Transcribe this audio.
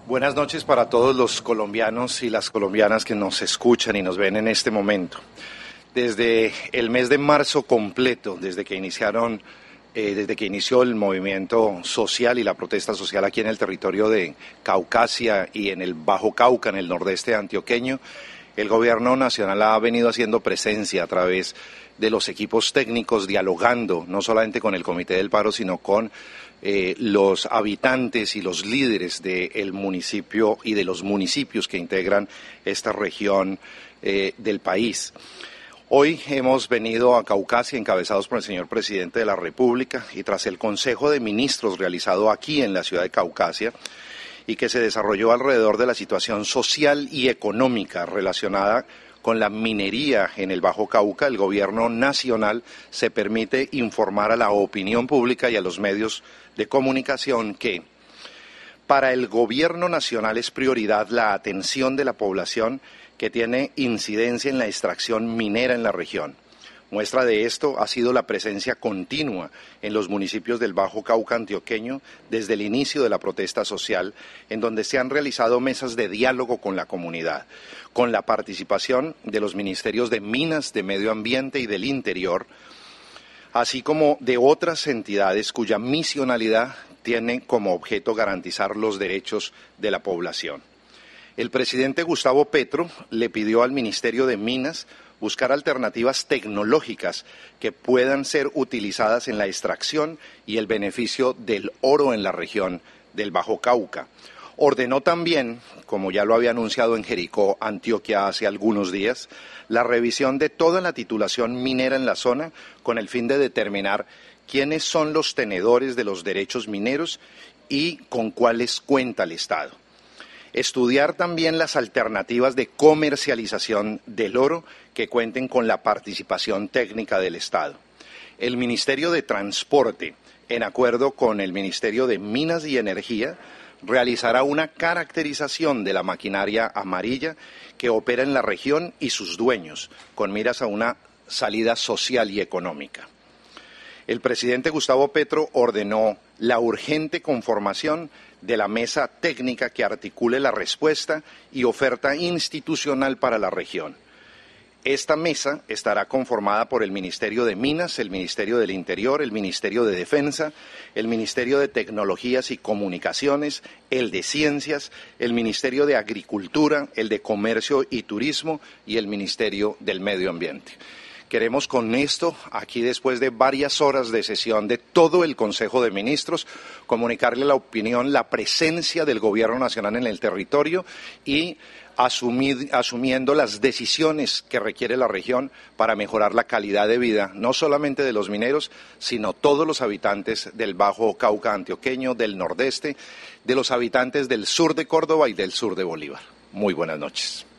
Buenas noches para todos los colombianos y las colombianas que nos escuchan y nos ven en este momento. Desde el mes de marzo completo, desde que inició el movimiento social y la protesta social aquí en el territorio de Caucasia y en el Bajo Cauca, en el nordeste antioqueño, el gobierno nacional ha venido haciendo presencia a través de los equipos técnicos, dialogando no solamente con el Comité del Paro, sino con los habitantes y los líderes del municipio y de los municipios que integran esta región del país. Hoy hemos venido a Caucasia encabezados por el señor presidente de la República y tras el Consejo de Ministros realizado aquí en la ciudad de Caucasia y que se desarrolló alrededor de la situación social y económica relacionada con la minería en el Bajo Cauca, el gobierno nacional se permite informar a la opinión pública y a los medios de comunicación que para el gobierno nacional es prioridad la atención de la población que tiene incidencia en la extracción minera en la región. Muestra de esto ha sido la presencia continua en los municipios del Bajo Cauca antioqueño desde el inicio de la protesta social, en donde se han realizado mesas de diálogo con la comunidad, con la participación de los ministerios de Minas, de Medio Ambiente y del Interior, así como de otras entidades cuya misionalidad tiene como objeto garantizar los derechos de la población. El presidente Gustavo Petro le pidió al Ministerio de Minas buscar alternativas tecnológicas que puedan ser utilizadas en la extracción y el beneficio del oro en la región del Bajo Cauca. Ordenó también, como ya lo había anunciado en Jericó, Antioquia, hace algunos días, la revisión de toda la titulación minera en la zona con el fin de determinar quiénes son los tenedores de los derechos mineros y con cuáles cuenta el Estado. Estudiar también las alternativas de comercialización del oro que cuenten con la participación técnica del Estado. El Ministerio de Transporte, en acuerdo con el Ministerio de Minas y Energía, realizará una caracterización de la maquinaria amarilla que opera en la región y sus dueños, con miras a una salida social y económica. El presidente Gustavo Petro ordenó la urgente conformación de la mesa técnica que articule la respuesta y oferta institucional para la región. Esta mesa estará conformada por el Ministerio de Minas, el Ministerio del Interior, el Ministerio de Defensa, el Ministerio de Tecnologías y Comunicaciones, el de Ciencias, el Ministerio de Agricultura, el de Comercio y Turismo y el Ministerio del Medio Ambiente. Queremos con esto, aquí después de varias horas de sesión de todo el Consejo de Ministros, comunicarle a la opinión la presencia del Gobierno Nacional en el territorio y asumiendo las decisiones que requiere la región para mejorar la calidad de vida, no solamente de los mineros, sino todos los habitantes del Bajo Cauca antioqueño, del nordeste, de los habitantes del sur de Córdoba y del sur de Bolívar. Muy buenas noches.